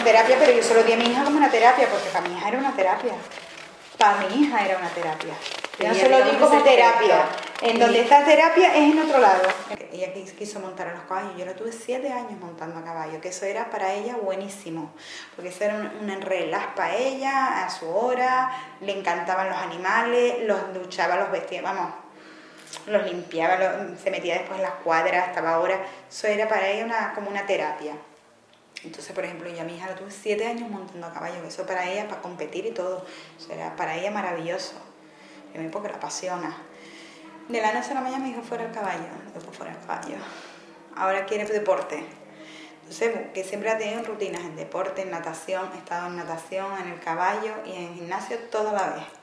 terapia, pero yo se lo di a mi hija como una terapia, porque para mi hija era una terapia. Para mi hija era una terapia. Yo no se lo di como terapia. En donde está terapia es en otro lado. Ella quiso montar a los caballos. Yo la tuve 7 años montando a caballo, que eso era para ella buenísimo, porque eso era un relax para ella, a su hora, le encantaban los animales, los duchaba, los vestía, vamos, los limpiaba, se metía después en las cuadras, estaba ahora, eso era para ella como una terapia. Entonces, por ejemplo, yo a mi hija la tuve 7 años montando a caballo, que eso para ella, para competir y todo, eso era para ella maravilloso, y a mí porque la apasiona. De la noche a la mañana me dijo fuera el caballo, después fuera el caballo. Ahora quiere deporte. Entonces, que siempre ha tenido rutinas en deporte, en natación, he estado en natación, en el caballo y en gimnasio toda la vez.